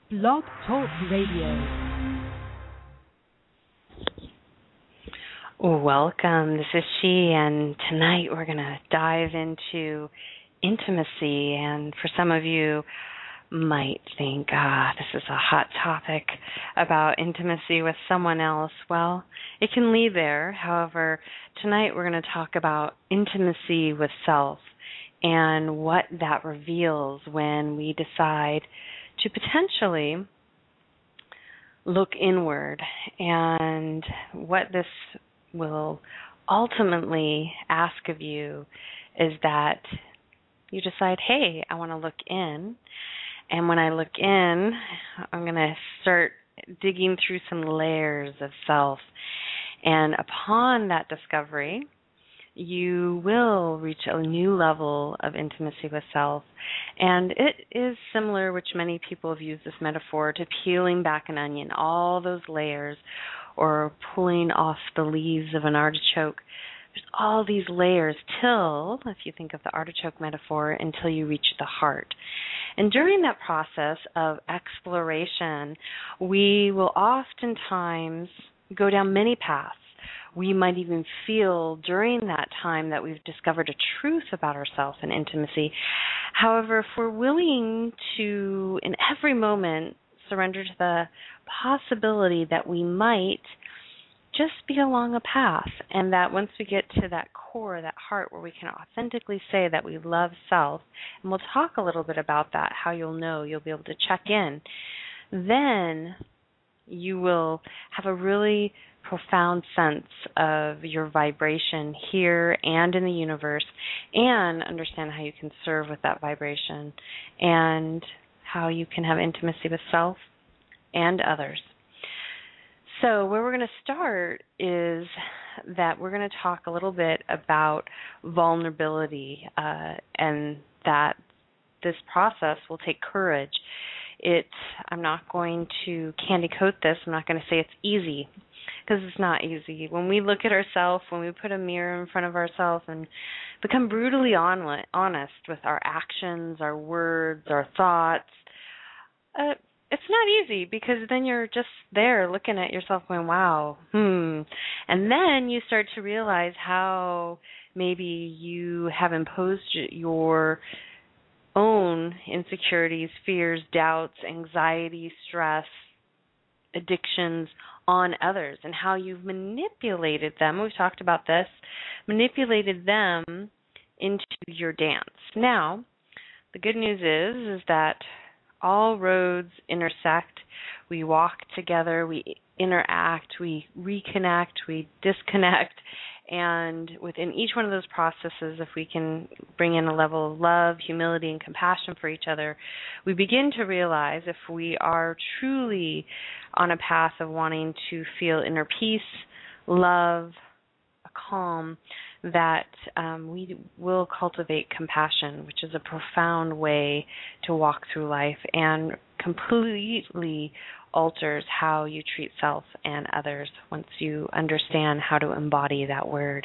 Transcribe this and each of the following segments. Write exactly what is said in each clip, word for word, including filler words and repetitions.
Blog Talk Radio. Welcome, this is she, and tonight we're going to dive into intimacy. And for some of you might think, ah, this is a hot topic about intimacy with someone else. Well, it can lead there. However, tonight we're going to talk about intimacy with self and what that reveals when we decide to potentially look inward, and what this will ultimately ask of you is that you decide, hey, I want to look in. And when I look in, I'm going to start digging through some layers of self. And upon that discovery, you will reach a new level of intimacy with self. And it is similar, which many people have used this metaphor, to peeling back an onion, all those layers, or pulling off the leaves of an artichoke. There's all these layers till, if you think of the artichoke metaphor, until you reach the heart. And during that process of exploration, we will oftentimes go down many paths. We might even feel during that time that we've discovered a truth about ourselves and intimacy. However, if we're willing to, in every moment, surrender to the possibility that we might just be along a path, and that once we get to that core, that heart, where we can authentically say that we love self, and we'll talk a little bit about that, how you'll know, you'll be able to check in, then you will have a really profound sense of your vibration here and in the universe, and understand how you can serve with that vibration, and how you can have intimacy with self and others. So where we're going to start is that we're going to talk a little bit about vulnerability, uh, and that this process will take courage. It, I'm not going to candy coat this. I'm not going to say it's easy, because it's not easy. When we look at ourselves, when we put a mirror in front of ourselves and become brutally on, honest with our actions, our words, our thoughts, uh, it's not easy, because then you're just there looking at yourself going, wow, hmm. And then you start to realize how maybe you have imposed your own insecurities, fears, doubts, anxiety, stress, addictions on others, and how you've manipulated them. We've talked about this, manipulated them into your dance. Now, the good news is, is that all roads intersect. We walk together, we interact, we reconnect, we disconnect, and within each one of those processes, if we can bring in a level of love, humility, and compassion for each other, we begin to realize, if we are truly on a path of wanting to feel inner peace, love, a calm, that um, we will cultivate compassion, which is a profound way to walk through life and completely alters how you treat self and others once you understand how to embody that word.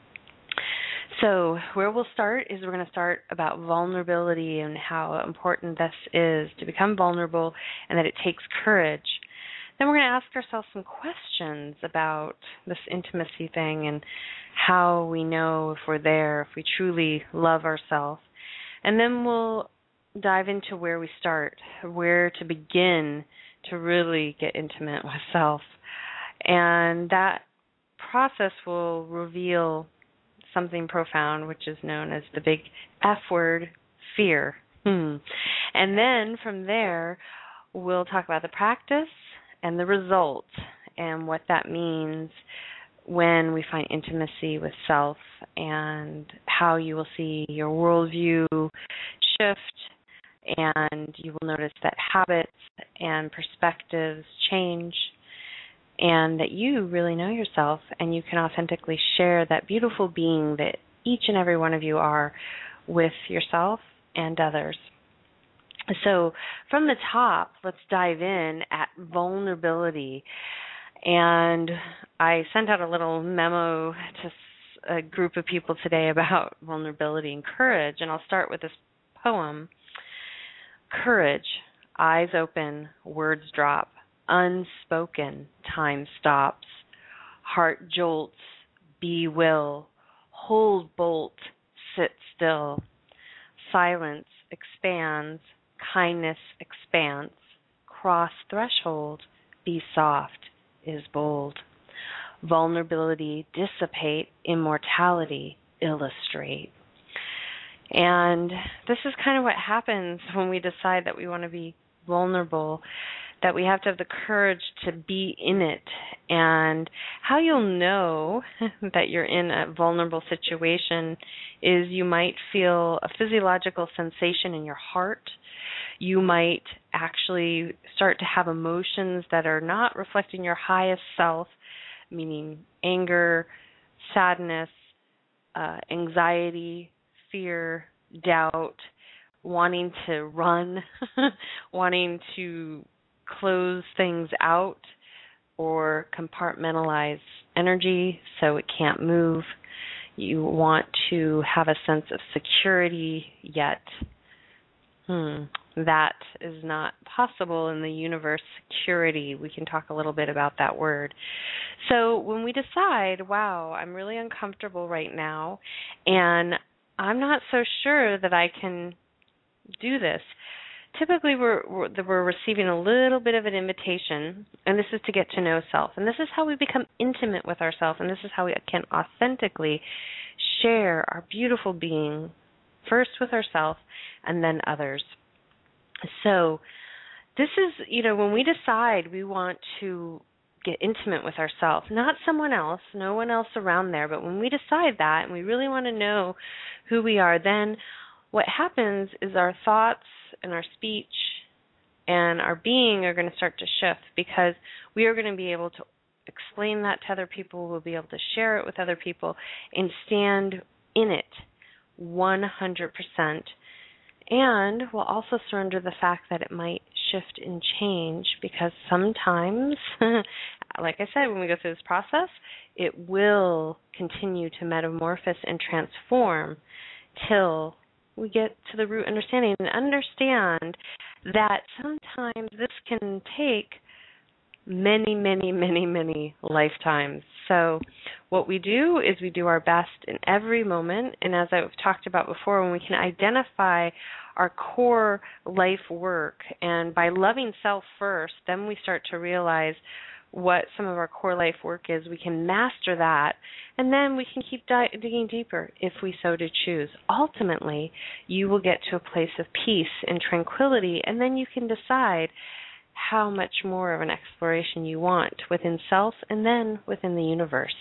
So where we'll start is we're going to start about vulnerability and how important this is to become vulnerable, and that it takes courage. Then we're going to ask ourselves some questions about this intimacy thing and how we know if we're there, if we truly love ourselves. And then we'll dive into where we start, where to begin to really get intimate with self. And that process will reveal something profound, which is known as the big F word, fear. Hmm. And then from there, we'll talk about the practice and the result, and what that means when we find intimacy with self, and how you will see your worldview shift, and you will notice that habits and perspectives change, and that you really know yourself, and you can authentically share that beautiful being that each and every one of you are with yourself and others. So from the top, let's dive in at vulnerability. And I sent out a little memo to a group of people today about vulnerability and courage, and I'll start with this poem. Courage. Eyes open, words drop. Unspoken, time stops. Heart jolts, be will. Hold bolt, sit still. Silence expands, kindness expands. Cross threshold, be soft, is bold. Vulnerability dissipate, immortality illustrate. And this is kind of what happens when we decide that we want to be vulnerable, that we have to have the courage to be in it. And how you'll know that you're in a vulnerable situation is you might feel a physiological sensation in your heart. You might actually start to have emotions that are not reflecting your highest self, meaning anger, sadness, uh, anxiety, fear, doubt, wanting to run, wanting to close things out or compartmentalize energy so it can't move. You want to have a sense of security, yet hmm, that is not possible in the universe. Security, we can talk a little bit about that word. So when we decide, wow, I'm really uncomfortable right now, and I'm not so sure that I can do this, typically we're, we're we're receiving a little bit of an invitation, and this is to get to know self. And this is how we become intimate with ourselves, and this is how we can authentically share our beautiful being, first with ourselves and then others. So this is, you know, when we decide we want to get intimate with ourselves, not someone else, no one else around there, but when we decide that and we really want to know who we are, then what happens is our thoughts and our speech and our being are going to start to shift, because we are going to be able to explain that to other people, we'll be able to share it with other people and stand in it one hundred percent. And we'll also surrender the fact that it might shift and change, because sometimes, like I said, when we go through this process, it will continue to metamorphose and transform till we get to the root understanding and understand that sometimes this can take many, many, many, many lifetimes. So what we do is we do our best in every moment, and as I've talked about before, when we can identify our core life work, and by loving self first, then we start to realize what some of our core life work is. We can master that, and then we can keep di- digging deeper if we so to choose. Ultimately, you will get to a place of peace and tranquility, and then you can decide how much more of an exploration you want within self and then within the universe.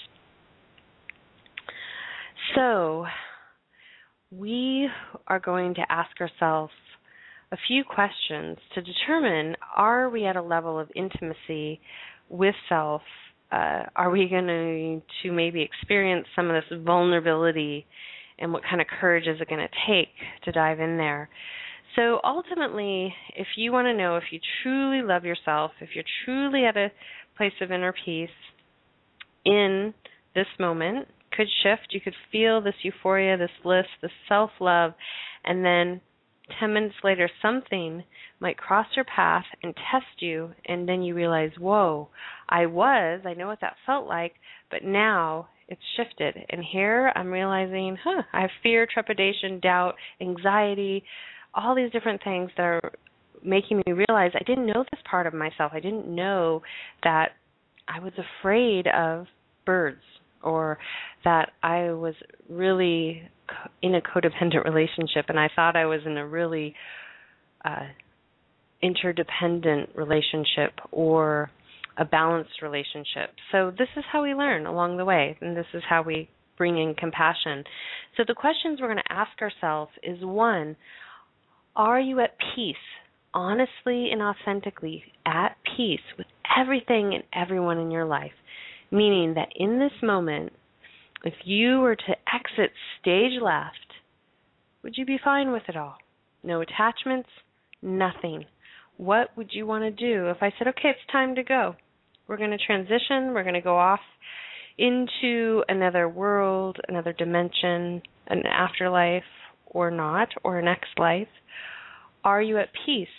So we are going to ask ourselves a few questions to determine, are we at a level of intimacy with self? Uh, are we going to maybe experience some of this vulnerability, and what kind of courage is it going to take to dive in there? So ultimately, if you want to know if you truly love yourself, if you're truly at a place of inner peace in this moment, could shift. You could feel this euphoria, this bliss, this self-love, and then ten minutes later something might cross your path and test you, and then you realize, whoa, I was, I know what that felt like, but now it's shifted. And here I'm realizing, huh, I have fear, trepidation, doubt, anxiety, all these different things that are making me realize I didn't know this part of myself. I didn't know that I was afraid of birds, or that I was really in a codependent relationship, and I thought I was in a really uh, interdependent relationship or a balanced relationship. So this is how we learn along the way, and this is how we bring in compassion. So the questions we're going to ask ourselves is, one, are you at peace, honestly and authentically at peace with everything and everyone in your life? Meaning that in this moment, if you were to exit stage left, would you be fine with it all? No attachments, nothing. What would you want to do if I said, okay, it's time to go? We're going to transition. We're going to go off into another world, another dimension, an afterlife or not, or a next life. Are you at peace?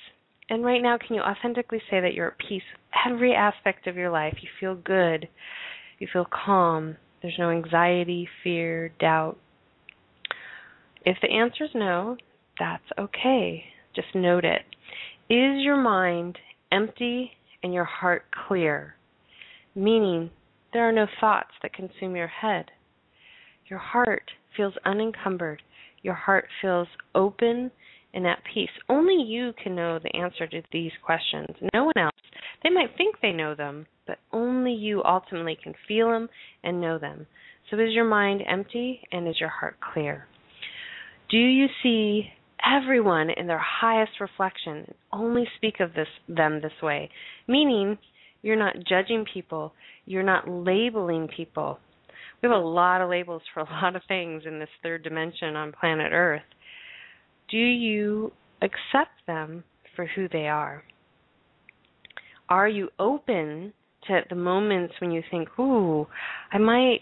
And right now, can you authentically say that you're at peace with every aspect of your life? You feel good. You feel calm. There's no anxiety, fear, doubt. If the answer is no, that's okay. Just note it. Is your mind empty and your heart clear? Meaning there are no thoughts that consume your head. Your heart feels unencumbered. Your heart feels open and at peace. Only you can know the answer to these questions. No one else. They might think they know them, but only you ultimately can feel them and know them. So is your mind empty and is your heart clear? Do you see everyone in their highest reflection? Only speak of this them this way, meaning you're not judging people. You're not labeling people. We have a lot of labels for a lot of things in this third dimension on planet Earth. Do you accept them for who they are? Are you open to the moments when you think, ooh, I might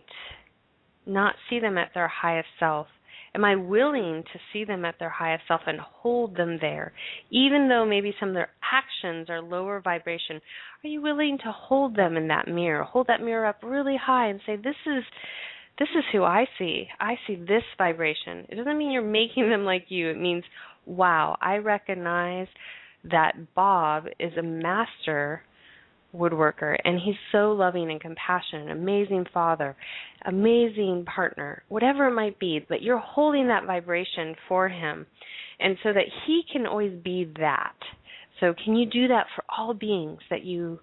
not see them at their highest self? Am I willing to see them at their highest self and hold them there? Even though maybe some of their actions are lower vibration, are you willing to hold them in that mirror? Hold that mirror up really high and say, this is this is who I see. I see this vibration. It doesn't mean you're making them like you. It means, wow, I recognize that Bob is a master woodworker, and he's so loving and compassionate, amazing father, amazing partner, whatever it might be, but you're holding that vibration for him, and so that he can always be that. So can you do that for all beings that you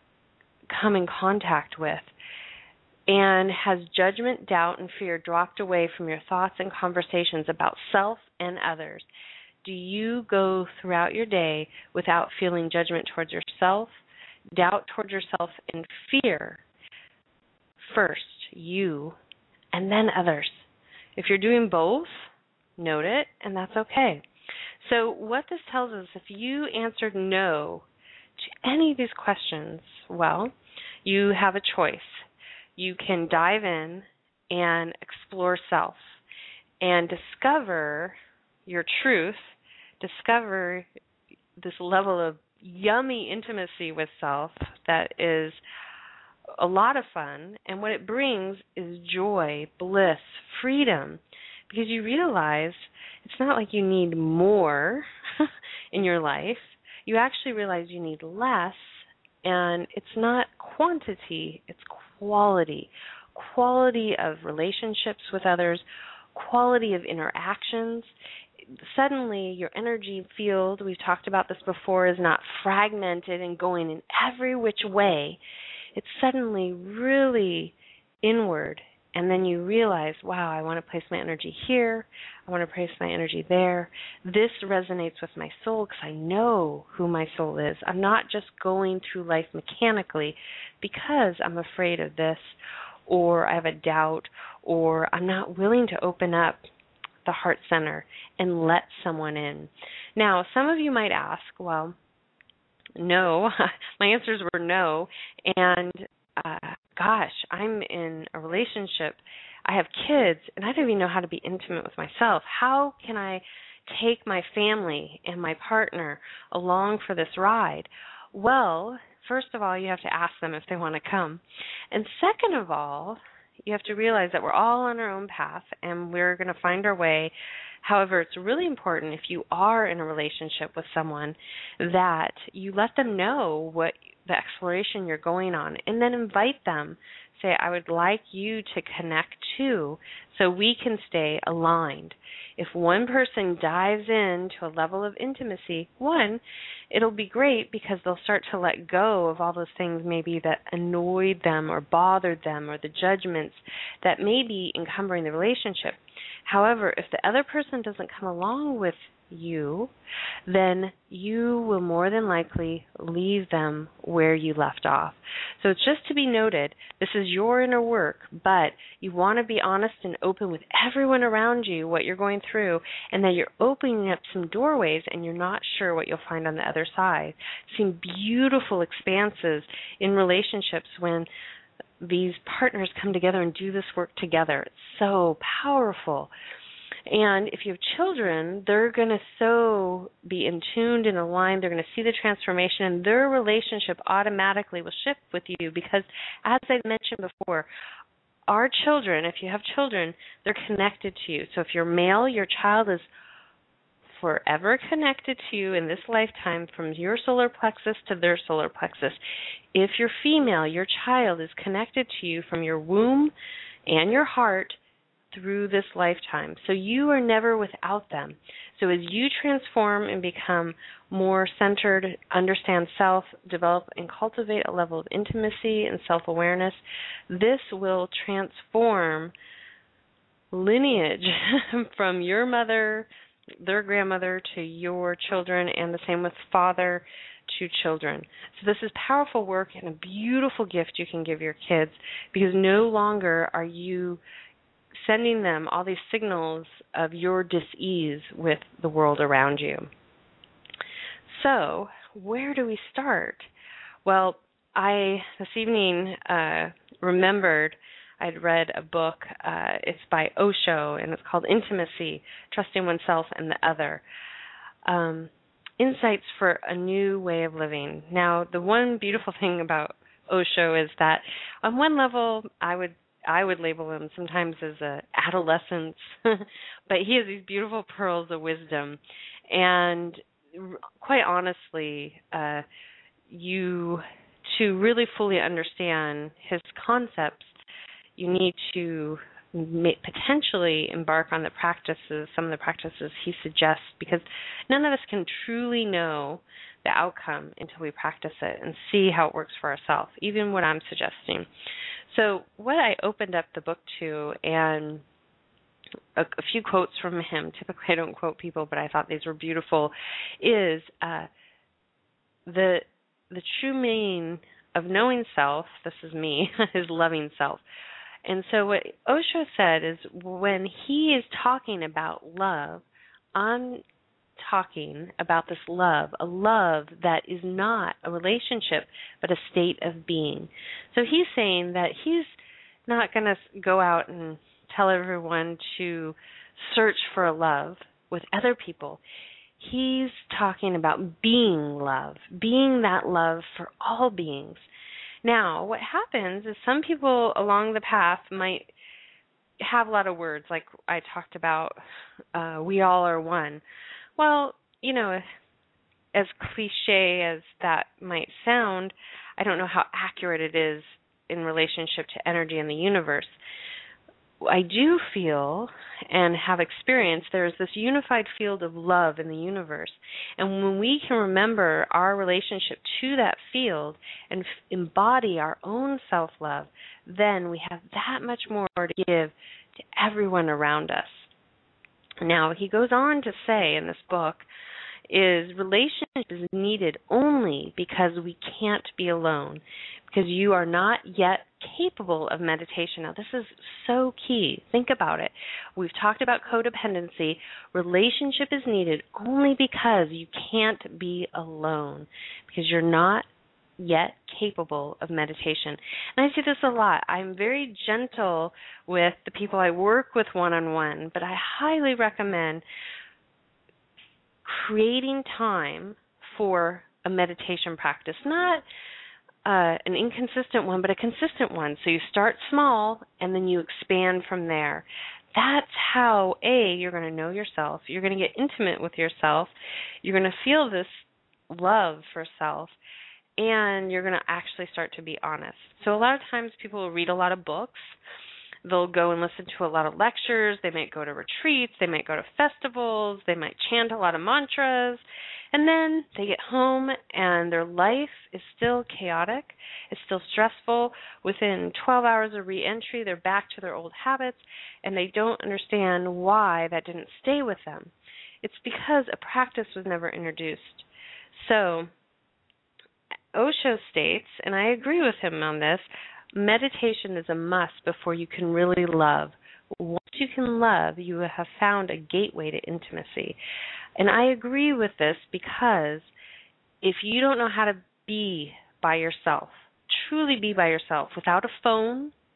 come in contact with? And has judgment, doubt, and fear dropped away from your thoughts and conversations about self and others? Do you go throughout your day without feeling judgment towards yourself, doubt towards yourself, and fear? First, you, and then others. If you're doing both, note it, and that's okay. So what this tells us, if you answered no to any of these questions, well, you have a choice. You can dive in and explore self and discover your truth, discover this level of yummy intimacy with self that is a lot of fun, and what it brings is joy, bliss, freedom, because you realize it's not like you need more in your life. You actually realize you need less, and it's not quantity, it's quality. Quality of relationships with others, quality of interactions. Suddenly your energy field, we've talked about this before, is not fragmented and going in every which way. It's suddenly really inward, and then you realize, wow, I want to place my energy here, I want to place my energy there. This resonates with my soul because I know who my soul is. I'm not just going through life mechanically because I'm afraid of this, or I have a doubt, or I'm not willing to open up the heart center and let someone in. Now, some of you might ask, well, no, my answers were no, and uh, gosh, I'm in a relationship, I have kids, and I don't even know how to be intimate with myself. How can I take my family and my partner along for this ride? Well, first of all, you have to ask them if they want to come. And second of all, you have to realize that we're all on our own path and we're going to find our way. However, it's really important if you are in a relationship with someone that you let them know what the exploration you're going on, and then invite them. Say, I would like you to connect too, so we can stay aligned. If one person dives into a level of intimacy, one, it'll be great because they'll start to let go of all those things maybe that annoyed them or bothered them, or the judgments that may be encumbering the relationship. However, if the other person doesn't come along with you, then you will more than likely leave them where you left off. So it's just to be noted, this is your inner work, but you want to be honest and open with everyone around you what you're going through, and that you're opening up some doorways and you're not sure what you'll find on the other side. I've seen beautiful expanses in relationships when these partners come together and do this work together. It's so powerful. And if you have children, they're going to so be in tuned and aligned. They're going to see the transformation, and their relationship automatically will shift with you because, as I mentioned before, our children, if you have children, they're connected to you. So if you're male, your child is forever connected to you in this lifetime from your solar plexus to their solar plexus. If you're female, your child is connected to you from your womb and your heart through this lifetime. So you are never without them. So as you transform and become more centered, understand self, develop and cultivate a level of intimacy and self-awareness, this will transform lineage from your mother, their grandmother, to your children, and the same with father to children. So this is powerful work and a beautiful gift you can give your kids, because no longer are you sending them all these signals of your dis-ease with the world around you. So where do we start? Well, I this evening uh, remembered I'd read a book. Uh, it's by Osho, and it's called Intimacy, Trusting Oneself and the Other. Um, insights for a new way of living. Now, the one beautiful thing about Osho is that on one level, I would I would label him sometimes as a adolescence, but he has these beautiful pearls of wisdom. And quite honestly, uh, you to really fully understand his concepts, you need to may, potentially embark on the practices, some of the practices he suggests, because none of us can truly know the outcome until we practice it and see how it works for ourselves, even what I'm suggesting. So what I opened up the book to, and a, a few quotes from him, typically I don't quote people, but I thought these were beautiful, is uh, the the true meaning of knowing self, this is me, is loving self. And so what Osho said is when he is talking about love, I'm talking about this love, a love that is not a relationship, but a state of being. So he's saying that he's not going to go out and tell everyone to search for a love with other people. He's talking about being love, being that love for all beings. Now, what happens is some people along the path might have a lot of words, like I talked about, uh, we all are one. Well, you know, as cliche as that might sound, I don't know how accurate it is in relationship to energy in the universe. I do feel and have experienced there is this unified field of love in the universe. And when we can remember our relationship to that field and f- embody our own self-love, then we have that much more to give to everyone around us. Now, he goes on to say in this book, is relationship is needed only because we can't be alone, because you are not yet capable of meditation. Now, this is so key. Think about it. We've talked about codependency. Relationship is needed only because you can't be alone, because you're not yet capable of meditation. And I see this a lot. I'm very gentle with the people I work with one-on-one, but I highly recommend creating time for a meditation practice, not uh, an inconsistent one, but a consistent one. So you start small and then you expand from there. That's how, A, you're going to know yourself. You're going to get intimate with yourself. You're going to feel this love for self, and you're going to actually start to be honest. So a lot of times people will read a lot of books. They'll go and listen to a lot of lectures. They might go to retreats. They might go to festivals. They might chant a lot of mantras. And then they get home and their life is still chaotic. It's still stressful. Within twelve hours of re-entry, they're back to their old habits, and they don't understand why that didn't stay with them. It's because a practice was never introduced. So Osho states, and I agree with him on this, meditation is a must before you can really love. Once you can love, you have found a gateway to intimacy. And I agree with this because if you don't know how to be by yourself, truly be by yourself, without a phone,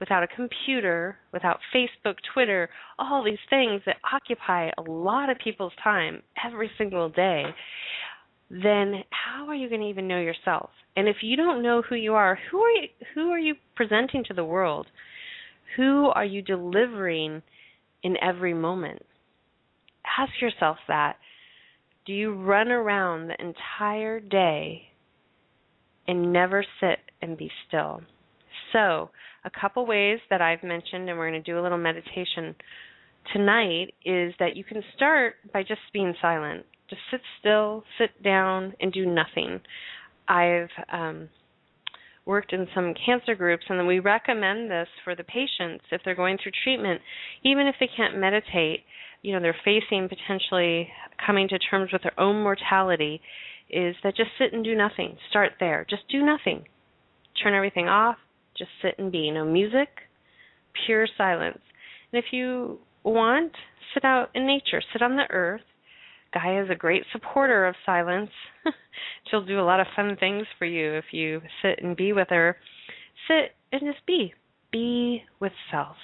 without a computer, without Facebook, Twitter, all these things that occupy a lot of people's time every single day, then how are you going to even know yourself? And if you don't know who you are, who are you, who are you presenting to the world? Who are you delivering in every moment? Ask yourself that. Do you run around the entire day and never sit and be still? So, a couple ways that I've mentioned, and we're going to do a little meditation tonight, is that you can start by just being silent. Just sit still, sit down, and do nothing. I've um, worked in some cancer groups, and then we recommend this for the patients if they're going through treatment, even if they can't meditate. You know, they're facing potentially coming to terms with their own mortality, is that just sit and do nothing. Start there. Just do nothing. Turn everything off. Just sit and be. No music, pure silence. And if you want, sit out in nature. Sit on the earth. Gaia is a great supporter of silence. She'll do a lot of fun things for you if you sit and be with her. Sit and just be. Be with self.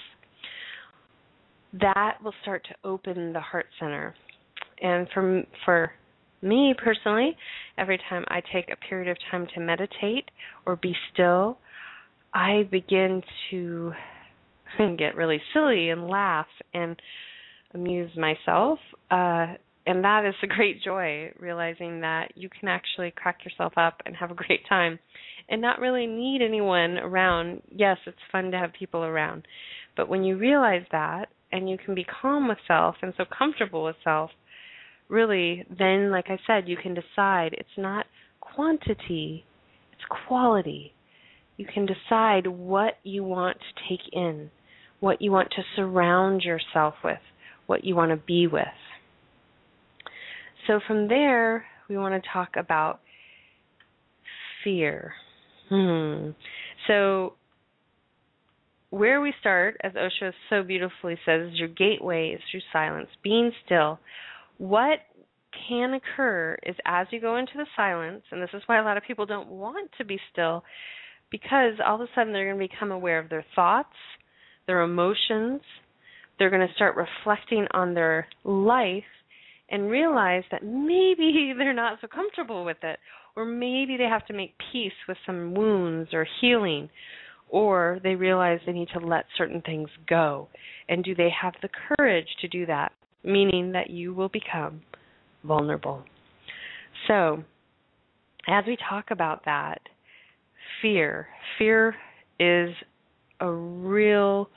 That will start to open the heart center. And for, for me personally, every time I take a period of time to meditate or be still, I begin to get really silly and laugh and amuse myself. Uh, and that is a great joy, realizing that you can actually crack yourself up and have a great time and not really need anyone around. Yes, it's fun to have people around. But when you realize that, and you can be calm with self and so comfortable with self, really, then, like I said, you can decide it's not quantity, it's quality. You can decide what you want to take in, what you want to surround yourself with, what you want to be with. So from there, we want to talk about fear. Hmm. So where we start, as Osho so beautifully says, is your gateway is through silence, being still. What can occur is as you go into the silence, and this is why a lot of people don't want to be still, because all of a sudden they're going to become aware of their thoughts, their emotions. They're going to start reflecting on their life and realize that maybe they're not so comfortable with it, or maybe they have to make peace with some wounds or healing, or they realize they need to let certain things go. And do they have the courage to do that? Meaning that you will become vulnerable. So, as we talk about that, fear. Fear is a real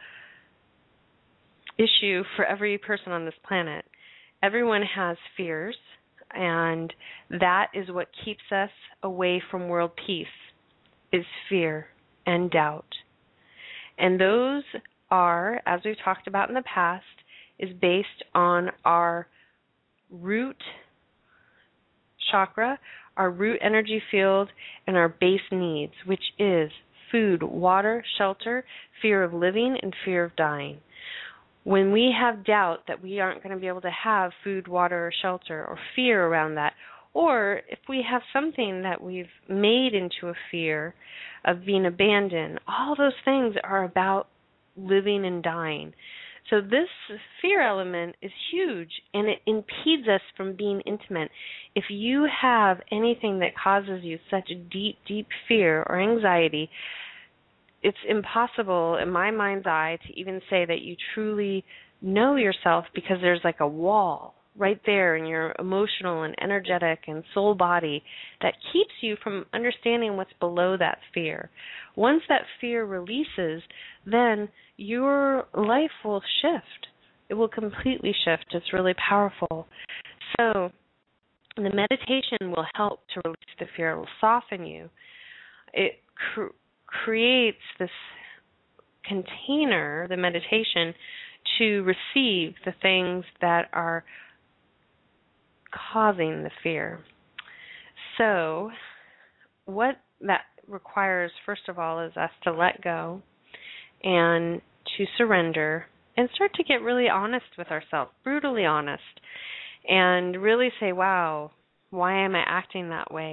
issue for every person on this planet. Everyone has fears, and that is what keeps us away from world peace, is fear and doubt. And those are, as we've talked about in the past, is based on our root chakra, our root energy field, and our base needs, which is food, water, shelter, fear of living, and fear of dying. When we have doubt that we aren't going to be able to have food, water, or shelter, or fear around that, or if we have something that we've made into a fear of being abandoned, all those things are about living and dying. So this fear element is huge, and it impedes us from being intimate. If you have anything that causes you such a deep, deep fear or anxiety, it's impossible in my mind's eye to even say that you truly know yourself, because there's like a wall right there in your emotional and energetic and soul body that keeps you from understanding what's below that fear. Once that fear releases, then your life will shift. It will completely shift. It's really powerful. So the meditation will help to release the fear. It will soften you. It cr- creates this container, the meditation, to receive the things that are causing the fear. So what that requires, first of all, is us to let go and to surrender and start to get really honest with ourselves, brutally honest, and really say, wow, why am I acting that way?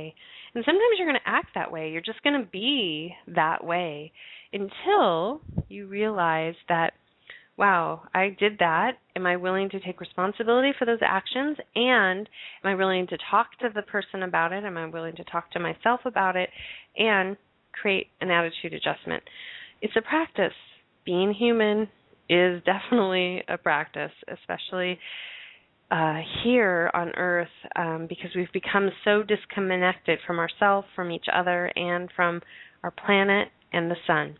And sometimes you're going to act that way. You're just going to be that way until you realize that, wow, I did that. Am I willing to take responsibility for those actions? And am I willing to talk to the person about it? Am I willing to talk to myself about it and create an attitude adjustment? It's a practice. Being human is definitely a practice, especially uh, here on Earth, um, because we've become so disconnected from ourselves, from each other, and from our planet and the sun.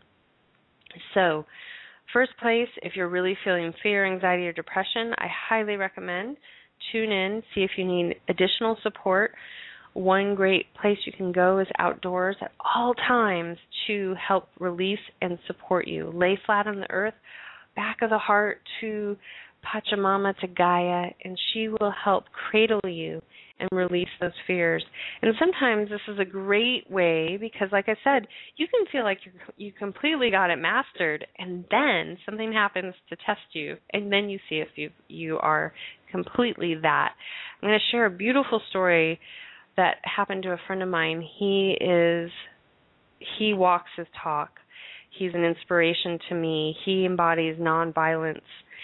So, first place, if you're really feeling fear, anxiety, or depression, I highly recommend tune in, see if you need additional support. One great place you can go is outdoors at all times to help release and support you. Lay flat on the earth, back of the heart to Pachamama, to Gaia, and she will help cradle you and release those fears. And sometimes this is a great way because, like I said, you can feel like you you completely got it mastered, and then something happens to test you, and then you see if you you are completely that. I'm going to share a beautiful story that happened to a friend of mine. He is he walks his talk. He's an inspiration to me. He embodies nonviolence.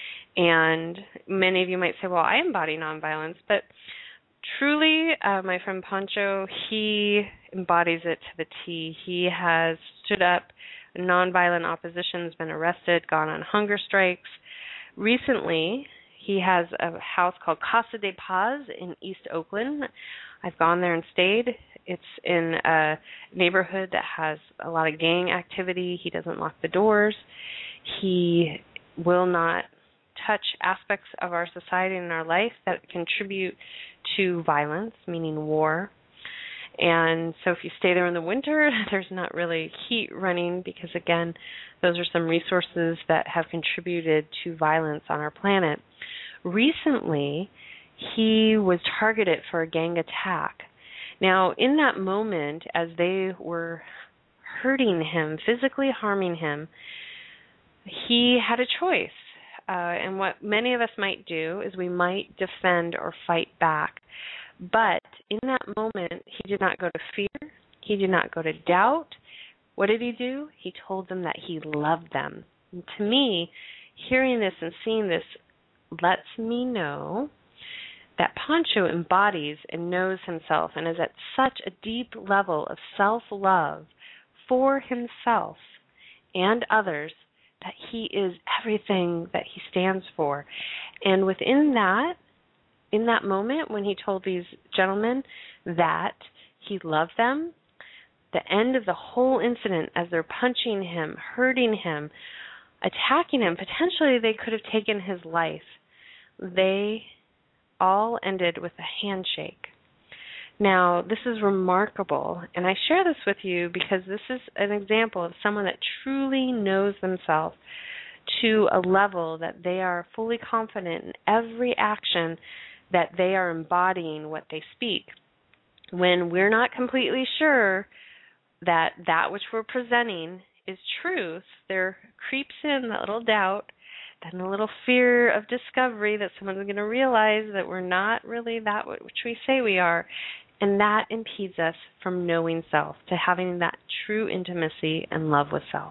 And many of you might say, well, I embody nonviolence, but truly, uh, my friend Pancho, he embodies it to the T. He has stood up in nonviolent opposition, has been arrested, gone on hunger strikes. Recently, he has a house called Casa de Paz in East Oakland. I've gone there and stayed. It's in a neighborhood that has a lot of gang activity. He doesn't lock the doors. He will not touch aspects of our society and our life that contribute to violence, meaning war. And so if you stay there in the winter, there's not really heat running because, again, those are some resources that have contributed to violence on our planet. Recently, he was targeted for a gang attack. Now, in that moment, as they were hurting him, physically harming him, he had a choice. Uh, and what many of us might do is we might defend or fight back. But in that moment, he did not go to fear. He did not go to doubt. What did he do? He told them that he loved them. And to me, hearing this and seeing this lets me know that Pancho embodies and knows himself and is at such a deep level of self-love for himself and others that he is everything that he stands for. And within that, in that moment when he told these gentlemen that he loved them, the end of the whole incident, as they're punching him, hurting him, attacking him, potentially they could have taken his life. They all ended with a handshake. Now, this is remarkable, and I share this with you because this is an example of someone that truly knows themselves to a level that they are fully confident in every action that they are embodying what they speak. When we're not completely sure that that which we're presenting is truth, there creeps in that little doubt, then a little fear of discovery that someone's going to realize that we're not really that which we say we are. And that impedes us from knowing self, to having that true intimacy and love with self.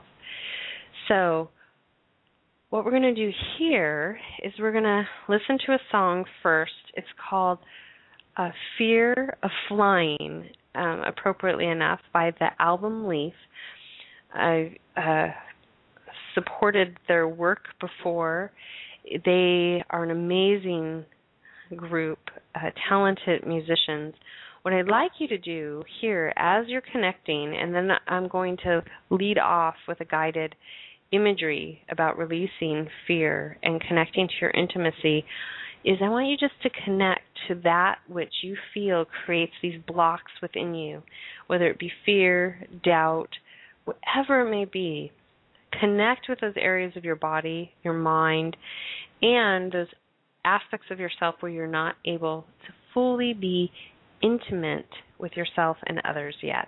So what we're going to do here is we're going to listen to a song first. It's called uh, Fear of Flying, um, appropriately enough, by the album Leaf. I uh, supported their work before. They are an amazing group, uh, talented musicians. What I'd like you to do here as you're connecting, and then I'm going to lead off with a guided imagery about releasing fear and connecting to your intimacy, is I want you just to connect to that which you feel creates these blocks within you, whether it be fear, doubt, whatever it may be. Connect with those areas of your body, your mind, and those aspects of yourself where you're not able to fully be intimate with yourself and others yet.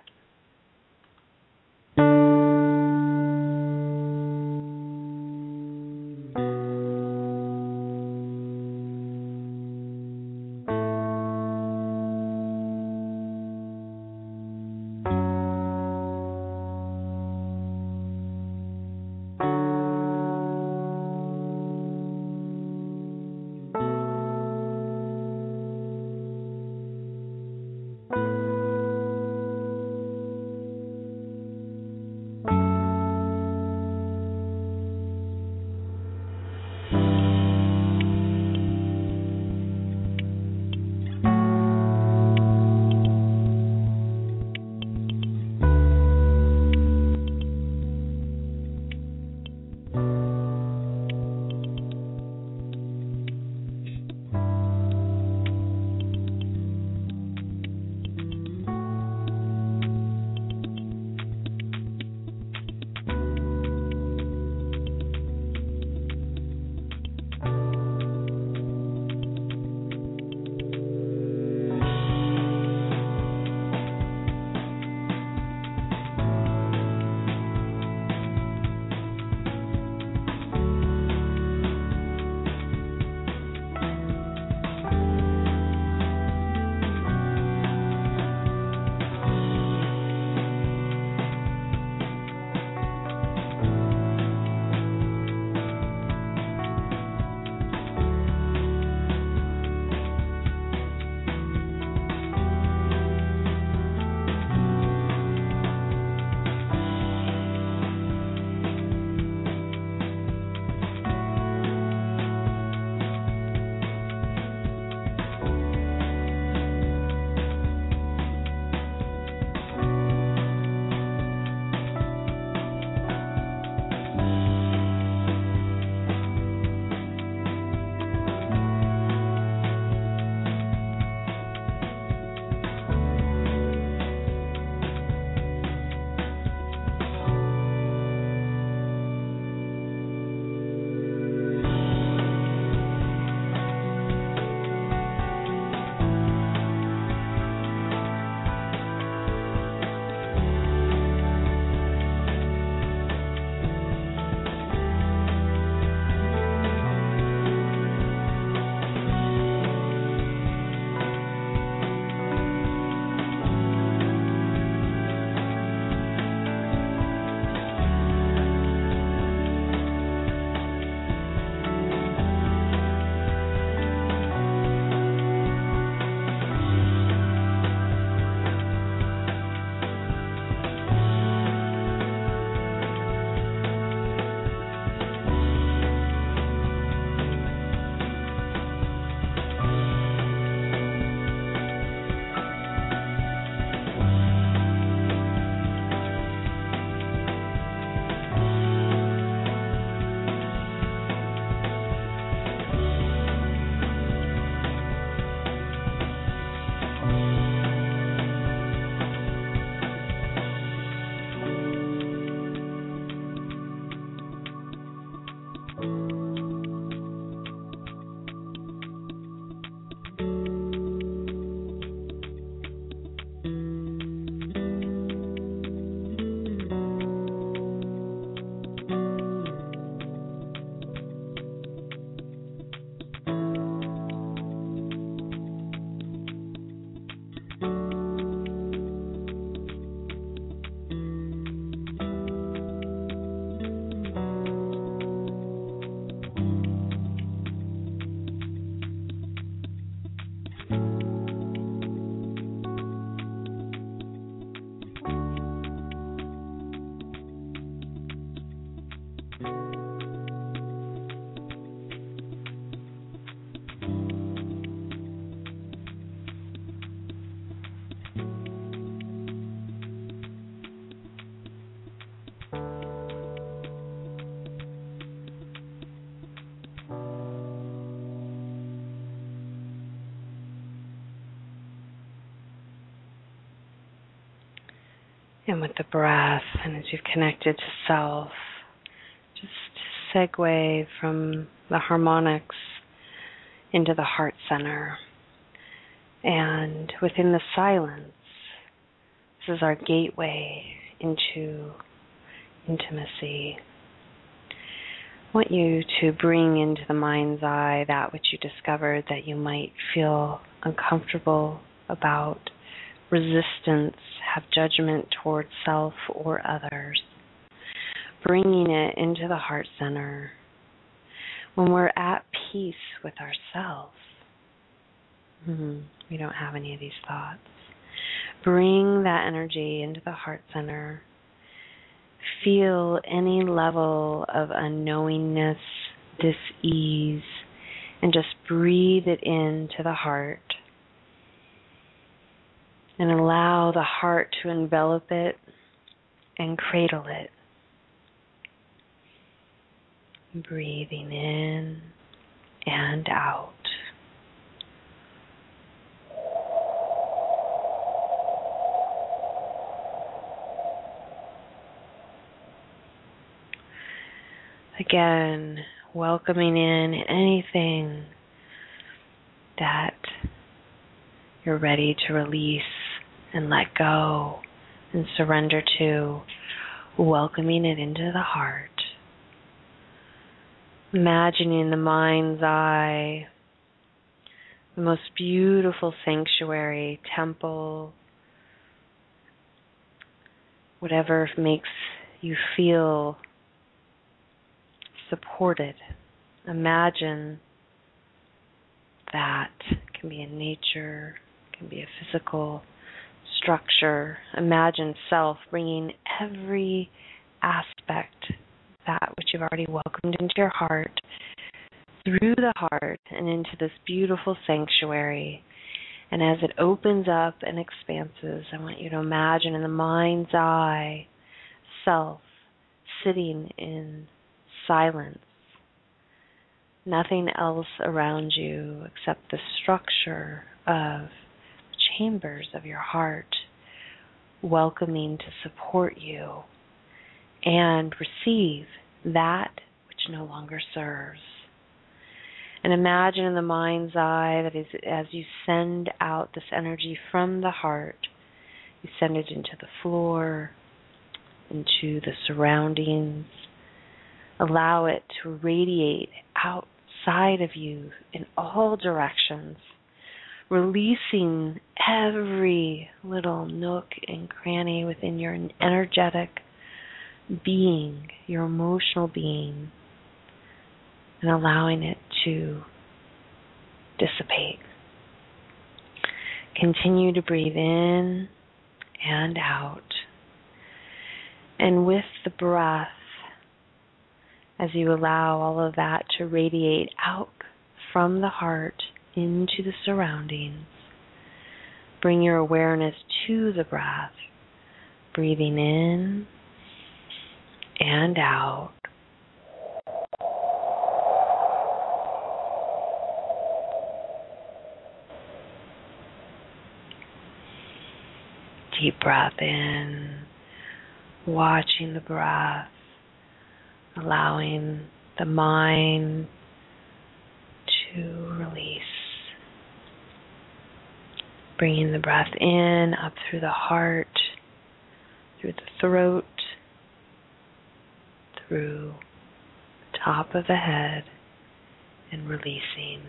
And with the breath, and as you've connected to self, just segue from the harmonics into the heart center. And within the silence, this is our gateway into intimacy. I want you to bring into the mind's eye that which you discovered that you might feel uncomfortable about, resistance, have judgment towards self or others. Bringing it into the heart center. When we're at peace with ourselves, hmm, we don't have any of these thoughts. Bring that energy into the heart center. Feel any level of unknowingness, dis-ease, and just breathe it into the heart. And allow the heart to envelop it and cradle it. Breathing in and out. Again, welcoming in anything that you're ready to release and let go and surrender to, welcoming it into the heart. Imagining the mind's eye, the most beautiful sanctuary, temple, whatever makes you feel supported. Imagine that. It can be in nature, it can be a physical structure. Imagine self bringing every aspect, that which you've already welcomed into your heart, through the heart and into this beautiful sanctuary. And as it opens up and expanses, I want you to imagine in the mind's eye, self sitting in silence. Nothing else around you except the structure of the chambers of your heart, welcoming to support you and receive that which no longer serves. And imagine in the mind's eye that is, as you send out this energy from the heart, you send it into the floor, into the surroundings. Allow it to radiate outside of you in all directions, releasing every little nook and cranny within your energetic being, your emotional being, and allowing it to dissipate. Continue to breathe in and out. And with the breath, as you allow all of that to radiate out from the heart into the surroundings, bring your awareness to the breath, breathing in and out. Deep breath in, watching the breath, allowing the mind to release. Bringing the breath in, up through the heart, through the throat, through the top of the head, and releasing.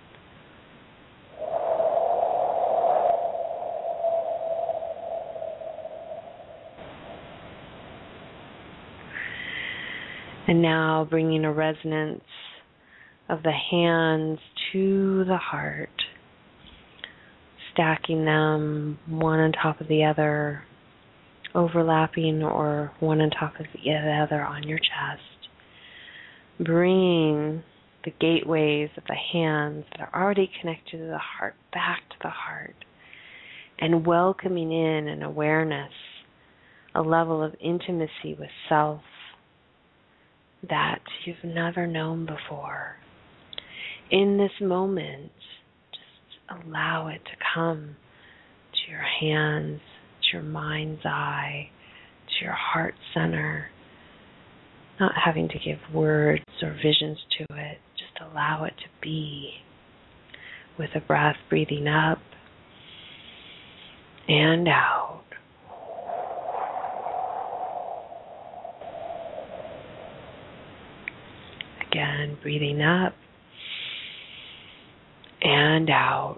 And now bringing a resonance of the hands to the heart, stacking them one on top of the other, overlapping or one on top of the other on your chest. Bringing the gateways of the hands that are already connected to the heart back to the heart, and welcoming in an awareness, a level of intimacy with self that you've never known before. In this moment, just allow it to come to your hands, to your mind's eye, to your heart center, not having to give words or visions to it. Just allow it to be with a breath, breathing up and out. Again, breathing up and out.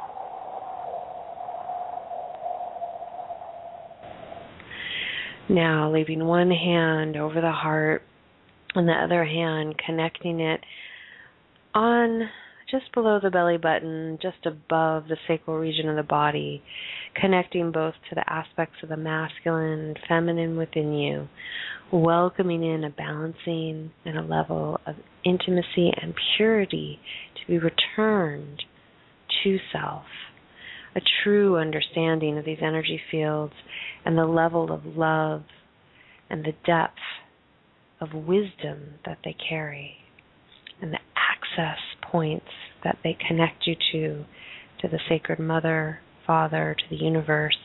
Now, leaving one hand over the heart and the other hand connecting it on just below the belly button, just above the sacral region of the body, connecting both to the aspects of the masculine and feminine within you, welcoming in a balancing and a level of intimacy and purity to be returned to self, a true understanding of these energy fields and the level of love and the depth of wisdom that they carry and the access points that they connect you to, to the Sacred Mother, Father, to the universe.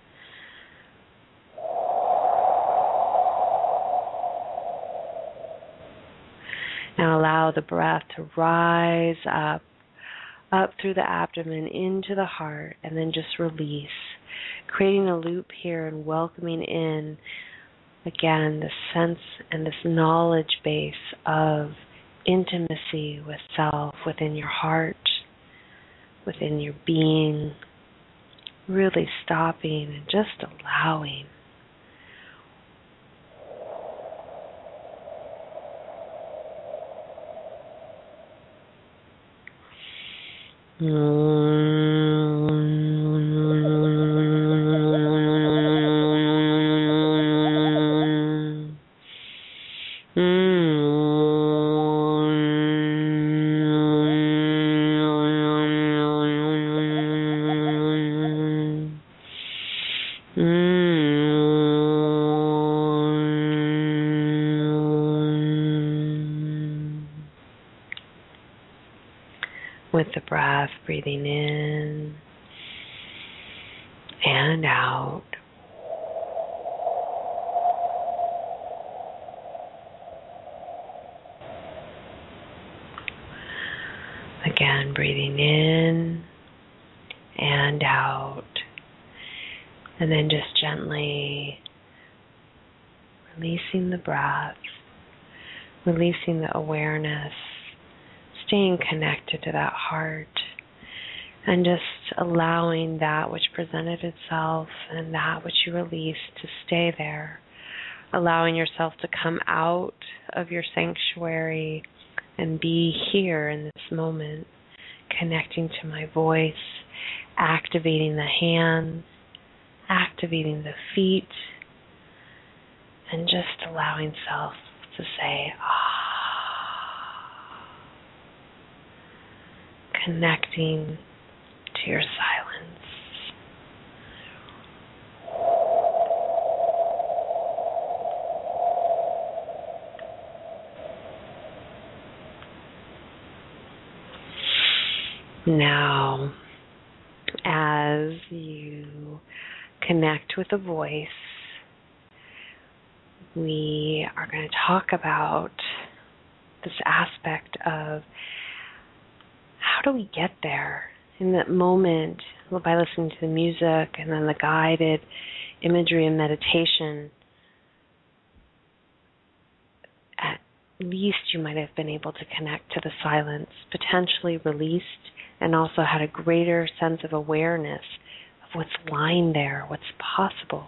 Now allow the breath to rise up, up through the abdomen into the heart, and then just release, creating a loop here and welcoming in, again, this sense and this knowledge base of intimacy with self within your heart, within your being, really stopping and just allowing. With the breath, breathing in and out. Again, breathing in and out. And then just gently releasing the breath, releasing the awareness, staying connected to that heart, and just allowing that which presented itself and that which you released to stay there, allowing yourself to come out of your sanctuary and be here in this moment, connecting to my voice, activating the hands, activating the feet, and just allowing self to say, ah. Connecting to your silence. Now, as you connect with the voice, we are going to talk about this aspect of how do we get there in that moment by listening to the music and then the guided imagery and meditation. At least you might have been able to connect to the silence, potentially released, and also had a greater sense of awareness of what's lying there, what's possible.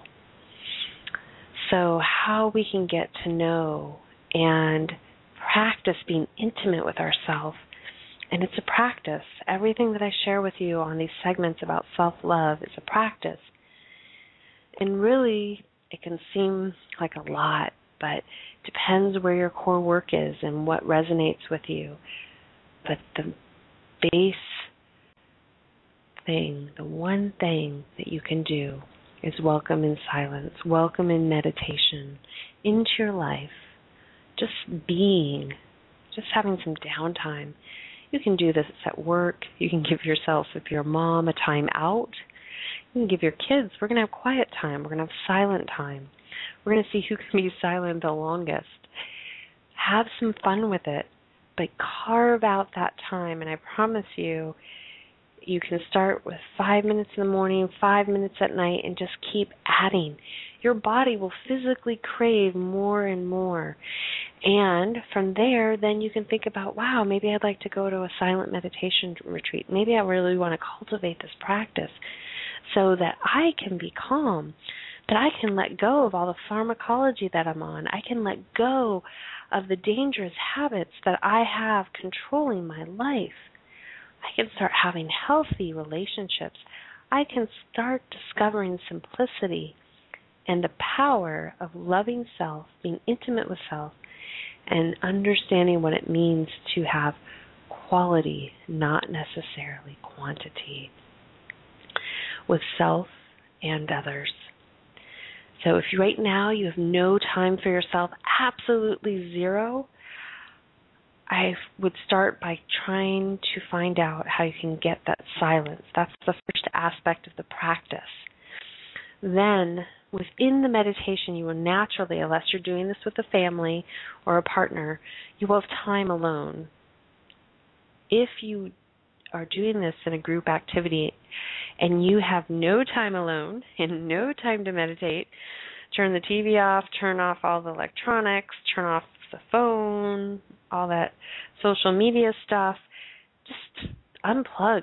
So how we can get to know and practice being intimate with ourselves. And it's a practice. Everything that I share with you on these segments about self-love is a practice. And really, it can seem like a lot, but it depends where your core work is and what resonates with you. But the base thing, the one thing that you can do is welcome in silence, welcome in meditation into your life, just being, just having some downtime. You can do this at work. You can give yourself, if you're a mom, a time out. You can give your kids, we're going to have quiet time. We're going to have silent time. We're going to see who can be silent the longest. Have some fun with it, but carve out that time, and I promise you, you can start with five minutes in the morning, five minutes at night, and just keep adding. Your body will physically crave more and more. And from there, then you can think about, wow, maybe I'd like to go to a silent meditation retreat. Maybe I really want to cultivate this practice so that I can be calm, that I can let go of all the pharmacology that I'm on. I can let go of the dangerous habits that I have controlling my life. I can start having healthy relationships. I can start discovering simplicity and the power of loving self, being intimate with self, and understanding what it means to have quality, not necessarily quantity, with self and others. So if you, right now you have no time for yourself, absolutely zero, I would start by trying to find out how you can get that silence. That's the first aspect of the practice. Then, within the meditation, you will naturally, unless you're doing this with a family or a partner, you will have time alone. If you are doing this in a group activity and you have no time alone and no time to meditate, turn the T V off, turn off all the electronics, turn off the phone, all that social media stuff. Just unplug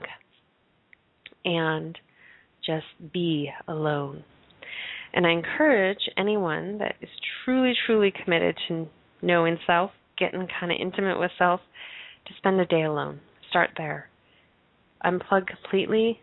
and just be alone. And I encourage anyone that is truly, truly committed to knowing self, getting kind of intimate with self, to spend a day alone. Start there. Unplug completely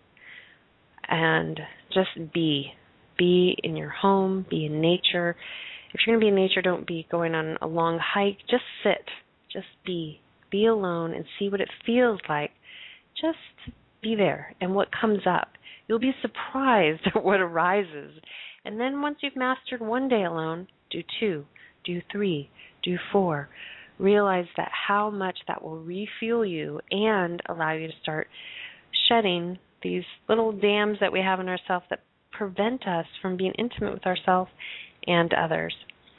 and just be. Be in your home, be in nature. If you're going to be in nature, don't be going on a long hike. Just sit. Just be. Be alone and see what it feels like. Just be there and what comes up. You'll be surprised at what arises. And then once you've mastered one day alone, do two, do three, do four. Realize that how much that will refuel you and allow you to start shedding these little dams that we have in ourselves that prevent us from being intimate with ourselves and others.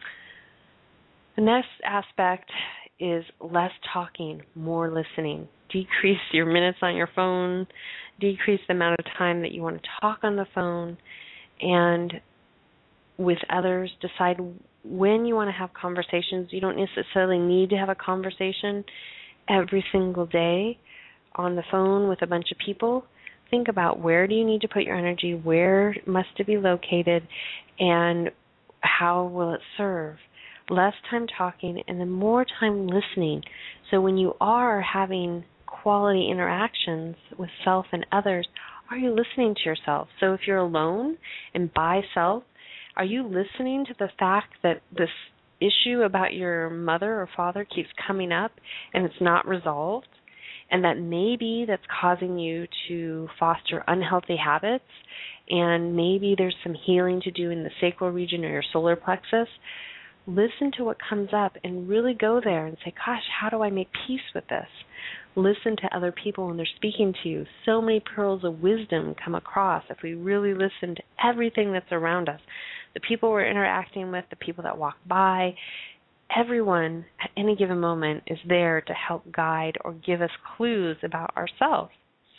The next aspect is less talking, more listening. Decrease your minutes on your phone, decrease the amount of time that you want to talk on the phone, and with others, decide when you want to have conversations. You don't necessarily need to have a conversation every single day on the phone with a bunch of people. Think about, where do you need to put your energy, where must it be located, and how will it serve? Less time talking and then more time listening. So when you are having quality interactions with self and others, are you listening to yourself? So if you're alone and by self, are you listening to the fact that this issue about your mother or father keeps coming up and it's not resolved? And that maybe that's causing you to foster unhealthy habits, and maybe there's some healing to do in the sacral region or your solar plexus. Listen to what comes up and really go there and say, gosh, how do I make peace with this? Listen to other people when they're speaking to you. So many pearls of wisdom come across if we really listen to everything that's around us. The people we're interacting with, the people that walk by, everyone at any given moment is there to help guide or give us clues about ourselves.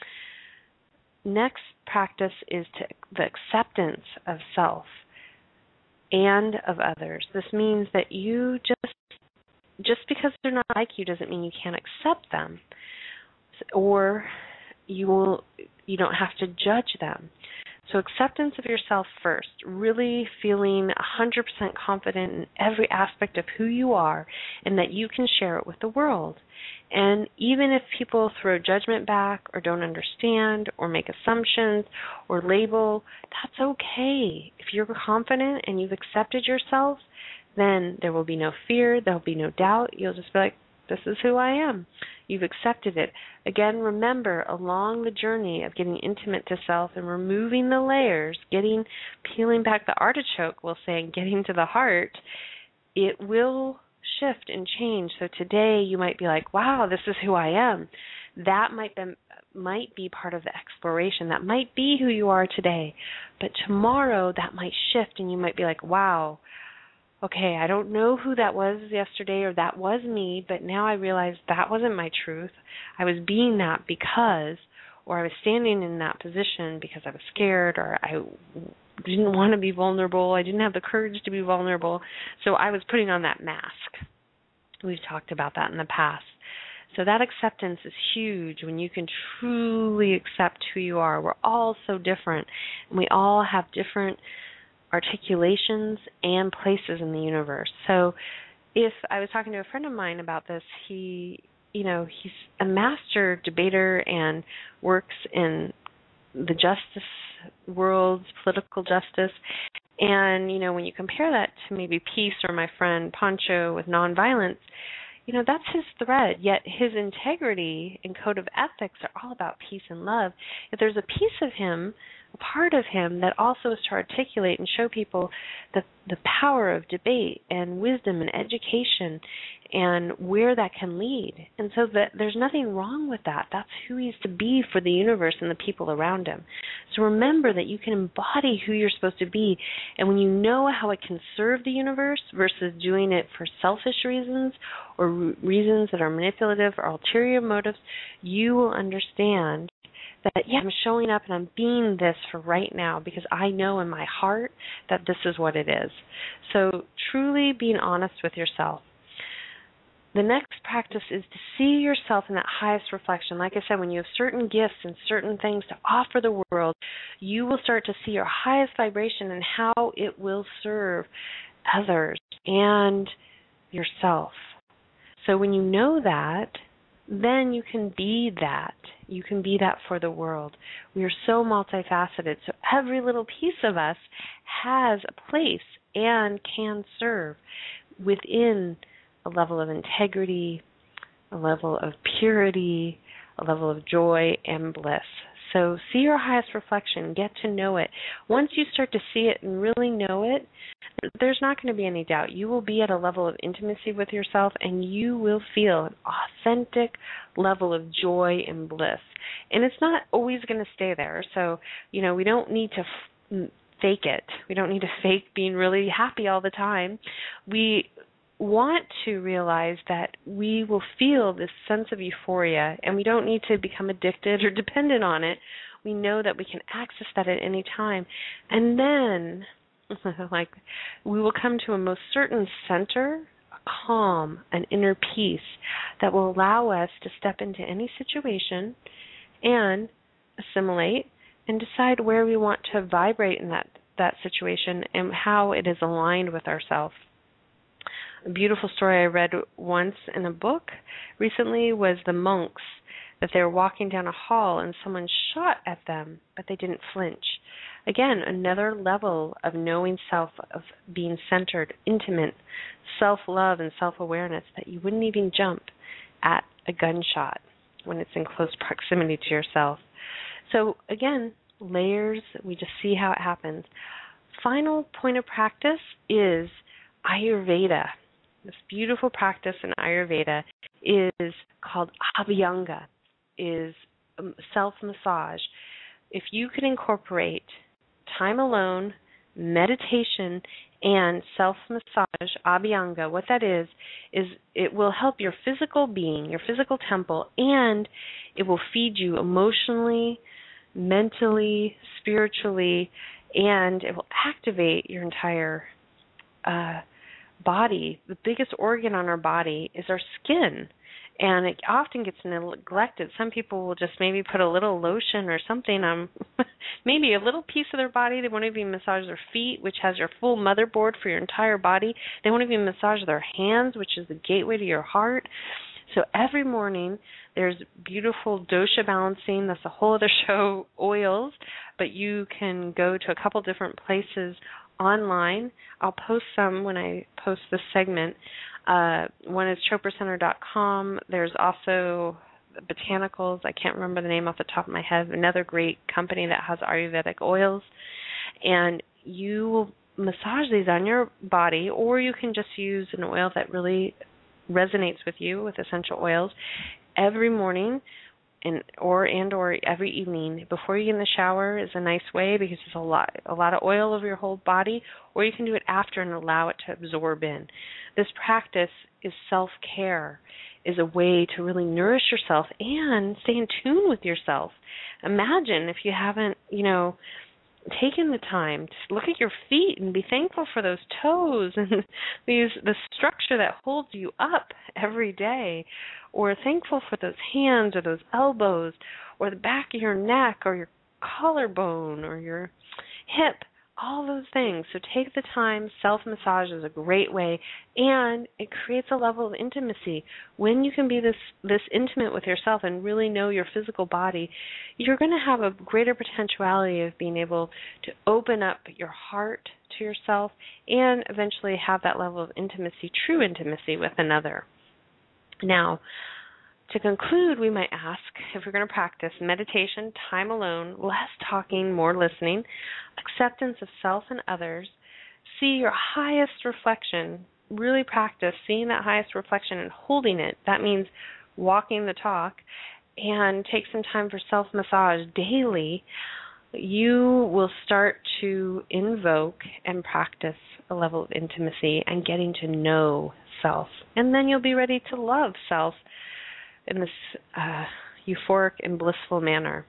Next practice is to the acceptance of self and of others. This means that you just, just because they're not like you doesn't mean you can't accept them, or you will, you don't have to judge them. So acceptance of yourself first, really feeling one hundred percent confident in every aspect of who you are and that you can share it with the world. And even if people throw judgment back or don't understand or make assumptions or label, that's okay. If you're confident and you've accepted yourself, then there will be no fear, there will be no doubt. You'll just be like, this is who I am. You've accepted it. Again, remember, along the journey of getting intimate to self and removing the layers, getting, peeling back the artichoke, we'll say, and getting to the heart, it will shift and change. So today you might be like, wow, this is who I am. That might be, might be part of the exploration. That might be who you are today. But tomorrow that might shift and you might be like, wow, okay, I don't know who that was yesterday or that was me, but now I realize that wasn't my truth. I was being that because, or I was standing in that position because I was scared or I didn't want to be vulnerable. I didn't have the courage to be vulnerable. So I was putting on that mask. We've talked about that in the past. So that acceptance is huge when you can truly accept who you are. We're all so different, and we all have different articulations and places in the universe. So if I was talking to a friend of mine about this, he, you know, he's a master debater and works in the justice world, political justice. And, you know, when you compare that to maybe peace or my friend Pancho with nonviolence, you know, that's his thread, yet his integrity and code of ethics are all about peace and love. If there's a piece of him, a part of him that also is to articulate and show people the the power of debate and wisdom and education and where that can lead. And so that there's nothing wrong with that. That's who he's to be for the universe and the people around him. So remember that you can embody who you're supposed to be. And when you know how it can serve the universe versus doing it for selfish reasons or reasons that are manipulative or ulterior motives, you will understand that, yeah, I'm showing up and I'm being this for right now because I know in my heart that this is what it is. So truly being honest with yourself. The next practice is to see yourself in that highest reflection. Like I said, when you have certain gifts and certain things to offer the world, you will start to see your highest vibration and how it will serve others and yourself. So when you know that, then you can be that. You can be that for the world. We are so multifaceted. So every little piece of us has a place and can serve within a level of integrity, a level of purity, a level of joy and bliss. So see your highest reflection. Get to know it. Once you start to see it and really know it, there's not going to be any doubt. You will be at a level of intimacy with yourself, and you will feel an authentic level of joy and bliss. And it's not always going to stay there. So, you know, we don't need to f- fake it. We don't need to fake being really happy all the time. We want to realize that we will feel this sense of euphoria, and we don't need to become addicted or dependent on it. We know that we can access that at any time. And then, like, we will come to a most certain center, a calm, an inner peace that will allow us to step into any situation and assimilate and decide where we want to vibrate in that, that situation and how it is aligned with ourselves. A beautiful story I read once in a book recently was the monks, that they were walking down a hall and someone shot at them, but they didn't flinch. Again, another level of knowing self, of being centered, intimate, self-love and self-awareness, that you wouldn't even jump at a gunshot when it's in close proximity to yourself. So again, layers, we just see how it happens. Final point of practice is Ayurveda. This beautiful practice in Ayurveda is called Abhyanga, is self-massage. If you can incorporate time alone, meditation, and self-massage, Abhyanga, what that is, is it will help your physical being, your physical temple, and it will feed you emotionally, mentally, spiritually, and it will activate your entire uh body. The biggest organ on our body is our skin, and it often gets neglected. Some people will just maybe put a little lotion or something on maybe a little piece of their body. They won't even massage their feet, which has your full motherboard for your entire body. They won't even massage their hands, which is the gateway to your heart. So every morning there's beautiful dosha balancing. That's a whole other show, oils, but you can go to a couple different places online. I'll post some when I post this segment. Uh, one is chopra center dot com. There's also Botanicals. I can't remember the name off the top of my head. Another great company that has Ayurvedic oils. And you will massage these on your body, or you can just use an oil that really resonates with you, with essential oils, every morning and or and or every evening before you get in the shower is a nice way because there's a lot a lot of oil over your whole body, or you can do it after and allow it to absorb in. This practice is self-care, is a way to really nourish yourself and stay in tune with yourself. Imagine if you haven't, you know, taken the time to look at your feet and be thankful for those toes and these the structure that holds you up every day, or thankful for those hands or those elbows or the back of your neck or your collarbone or your hip, all those things. So take the time. Self-massage is a great way, and it creates a level of intimacy. When you can be this this intimate with yourself and really know your physical body, you're going to have a greater potentiality of being able to open up your heart to yourself and eventually have that level of intimacy, true intimacy with another. Now, to conclude, we might ask, if we're going to practice meditation, time alone, less talking, more listening, acceptance of self and others, see your highest reflection, really practice seeing that highest reflection and holding it. That means walking the talk, and take some time for self-massage daily. You will start to invoke and practice a level of intimacy and getting to know self. And then you'll be ready to love self in this uh, euphoric and blissful manner.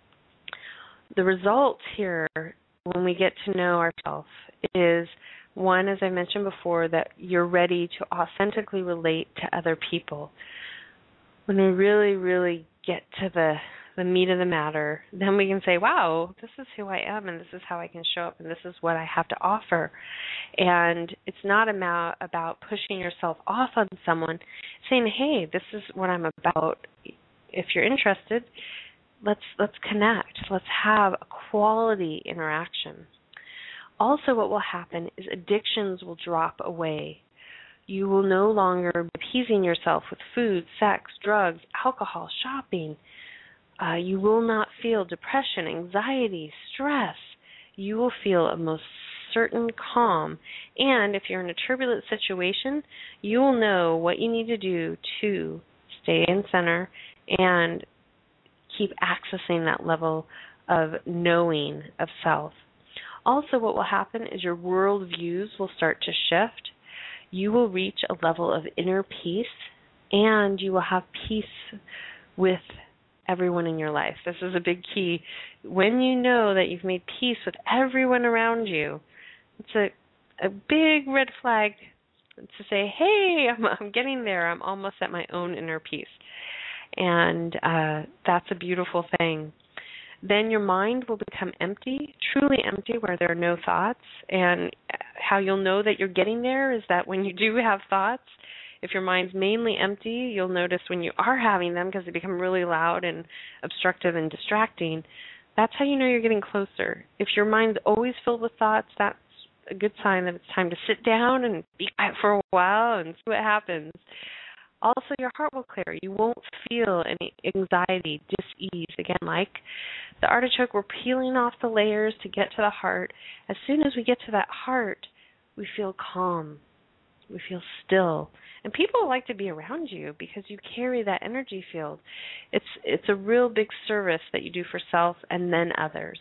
The result here, when we get to know ourselves, is one, as I mentioned before, that you're ready to authentically relate to other people. When we really, really get to the, the meat of the matter, then we can say, wow, this is who I am, and this is how I can show up, and this is what I have to offer. And it's not about, about pushing yourself off on someone, saying, hey, this is what I'm about. If you're interested, let's let's connect. Let's have a quality interaction. Also, what will happen is addictions will drop away. You will no longer be appeasing yourself with food, sex, drugs, alcohol, shopping. Uh, you will not feel depression, anxiety, stress. You will feel a most certain calm. And if you're in a turbulent situation, you will know what you need to do to stay in center and keep accessing that level of knowing of self. Also, what will happen is your world views will start to shift. You will reach a level of inner peace, and you will have peace with everyone in your life. This is a big key. When you know that you've made peace with everyone around you, it's a, a big red flag to say, hey, I'm, I'm getting there. I'm almost at my own inner peace. And uh, that's a beautiful thing. Then your mind will become empty, truly empty, where there are no thoughts. And how you'll know that you're getting there is that when you do have thoughts, if your mind's mainly empty, you'll notice when you are having them, because they become really loud and obstructive and distracting, that's how you know you're getting closer. If your mind's always filled with thoughts, that's a good sign that it's time to sit down and be quiet for a while and see what happens. Also, your heart will clear. You won't feel any anxiety, dis-ease. Again, like the artichoke, we're peeling off the layers to get to the heart. As soon as we get to that heart, we feel calm. We feel still. And people like to be around you because you carry that energy field. It's it's a real big service that you do for self and then others.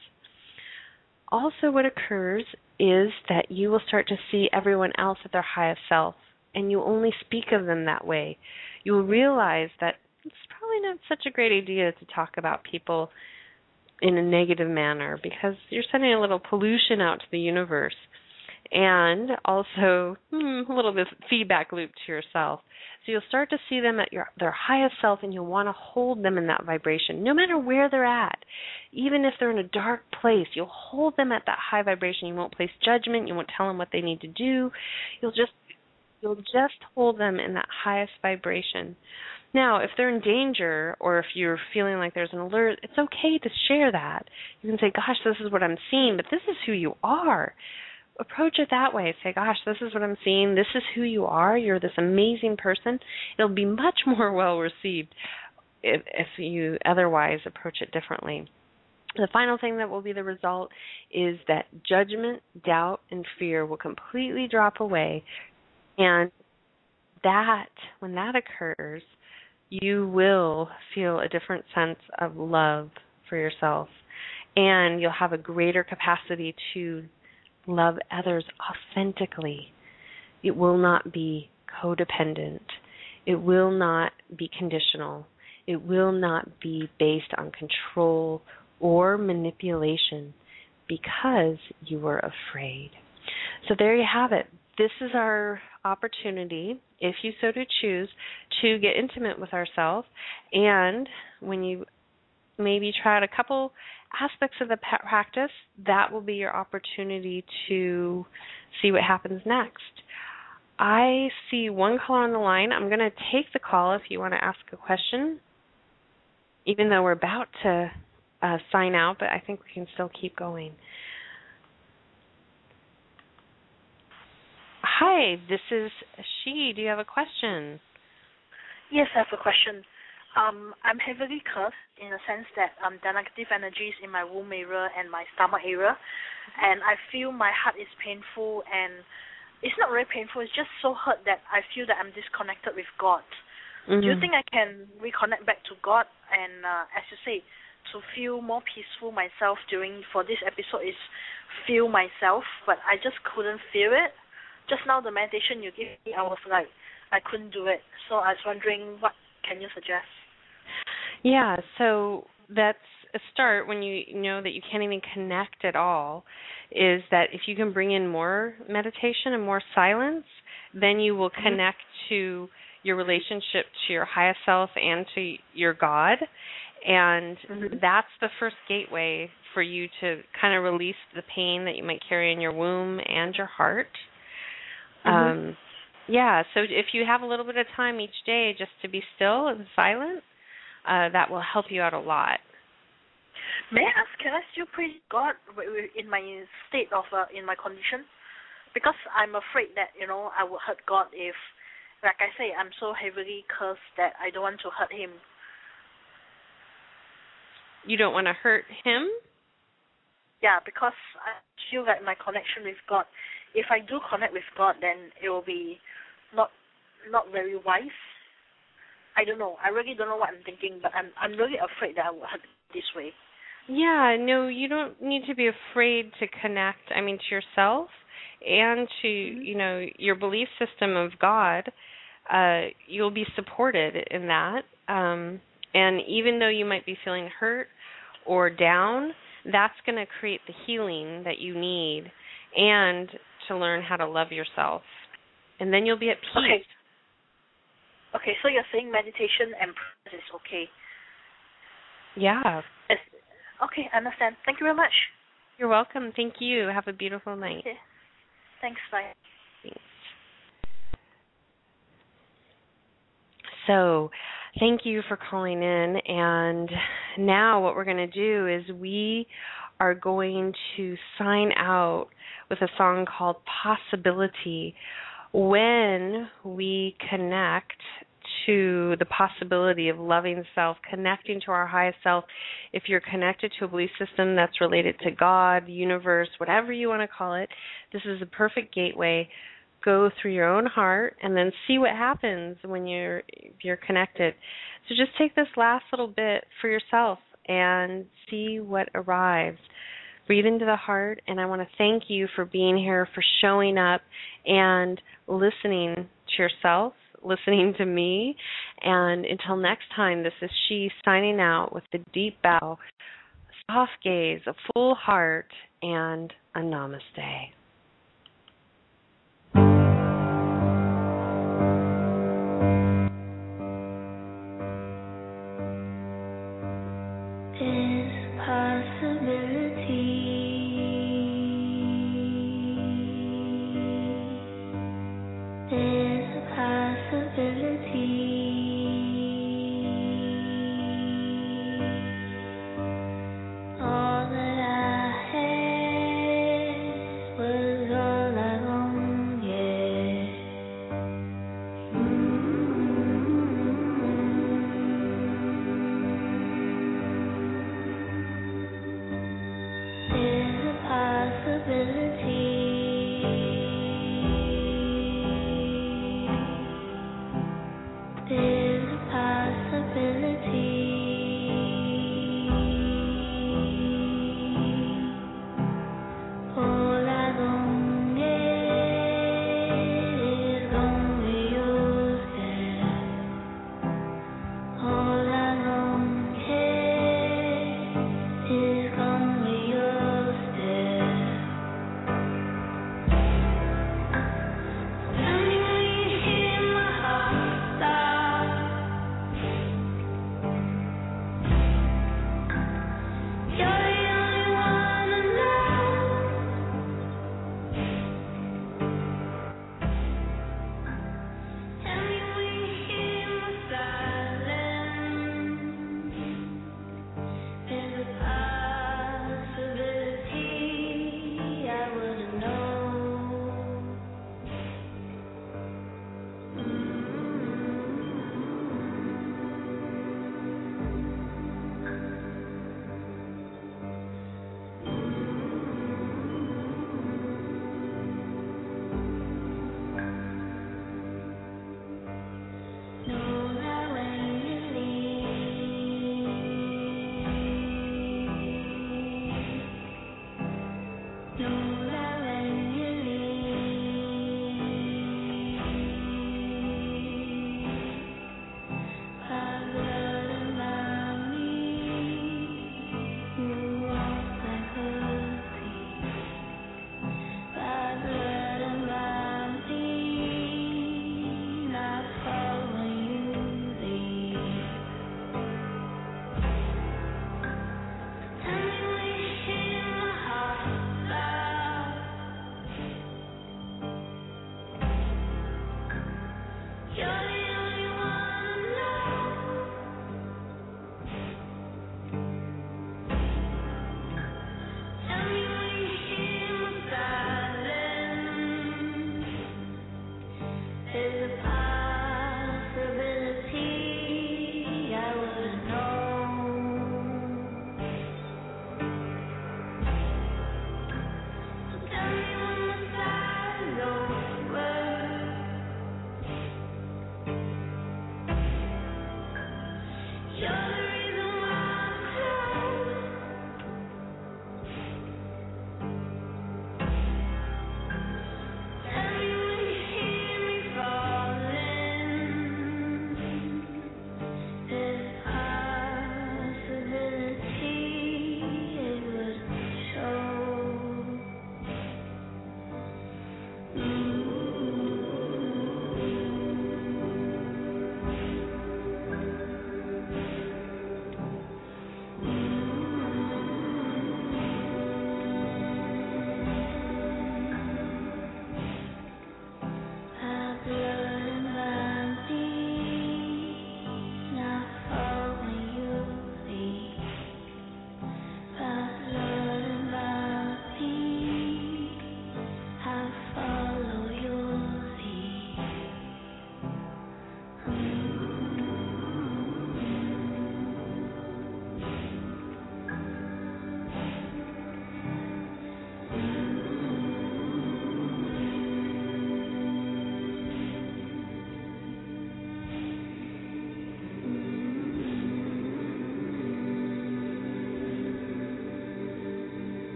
Also, what occurs is that you will start to see everyone else at their highest self, and you only speak of them that way. You will realize that it's probably not such a great idea to talk about people in a negative manner because you're sending a little pollution out to the universe. And also hmm, a little bit of feedback loop to yourself. So you'll start to see them at your their highest self, and you'll want to hold them in that vibration, no matter where they're at. Even if they're in a dark place, you'll hold them at that high vibration. You won't place judgment. You won't tell them what they need to do. You'll just you'll just hold them in that highest vibration. Now, if they're in danger or if you're feeling like there's an alert, it's okay to share that. You can say, gosh, this is what I'm seeing, but this is who you are. Approach it that way. Say, gosh, this is what I'm seeing. This is who you are. You're this amazing person. It'll be much more well received if, if you otherwise approach it differently. The final thing that will be the result is that judgment, doubt, and fear will completely drop away. And that, when that occurs, you will feel a different sense of love for yourself, and you'll have a greater capacity to love others authentically. It will not be codependent. It will not be conditional. It will not be based on control or manipulation because you were afraid. So there you have it. This is our opportunity, if you so to choose, to get intimate with ourselves. And when you maybe try out a couple aspects of the practice, that will be your opportunity to see what happens next. I see one caller on the line. I'm going to take the call if you want to ask a question, even though we're about to uh, sign out, but I think we can still keep going. Hi, this is she. Do you have a question? Yes, I have a question. Um, I'm heavily cursed in the sense that um, there are negative energies in my womb area and my stomach area, and I feel my heart is painful, and it's not really painful, it's just so hurt that I feel that I'm disconnected with God. Mm-hmm. Do you think I can reconnect back to God and, uh, as you say, to feel more peaceful myself during, for this episode is feel myself, but I just couldn't feel it. Just now the meditation you gave me, I was like, I couldn't do it. So I was wondering, what can you suggest? Yeah, so that's a start when you know that you can't even connect at all, is that if you can bring in more meditation and more silence, then you will connect mm-hmm. to your relationship to your highest self and to your God. And mm-hmm. that's the first gateway for you to kind of release the pain that you might carry in your womb and your heart. Mm-hmm. Um, yeah, so if you have a little bit of time each day just to be still and silent, uh, that will help you out a lot. May I ask, can I still praise God in my state of, uh, in my condition? Because I'm afraid that, you know, I would hurt God if, like I say, I'm so heavily cursed that I don't want to hurt Him. You don't want to hurt Him? Yeah, because I feel like my connection with God, if I do connect with God, then it will be not not very wise. I don't know. I really don't know what I'm thinking, but I'm I'm really afraid that I will hurt this way. Yeah, no, you don't need to be afraid to connect, I mean, to yourself and to, mm-hmm. you know, your belief system of God. Uh, you'll be supported in that. Um, and even though you might be feeling hurt or down, that's going to create the healing that you need and to learn how to love yourself. And then you'll be at peace. Okay. Okay, so you're saying meditation and prayers is okay? Yeah. It's, okay, I understand. Thank you very much. You're welcome. Thank you. Have a beautiful night. Okay. Thanks, bye. Thanks. So, thank you for calling in. And now what we're going to do is we are going to sign out with a song called Possibility. When we connect to the possibility of loving self, connecting to our highest self, if you're connected to a belief system that's related to God, universe, whatever you want to call it, this is a perfect gateway. Go through your own heart and then see what happens when you're you're connected. So just take this last little bit for yourself and see what arrives. Breathe into the heart, and I want to thank you for being here, for showing up and listening to yourself, listening to me. And until next time, this is she signing out with a deep bow, a soft gaze, a full heart, and a namaste. There's a possibility.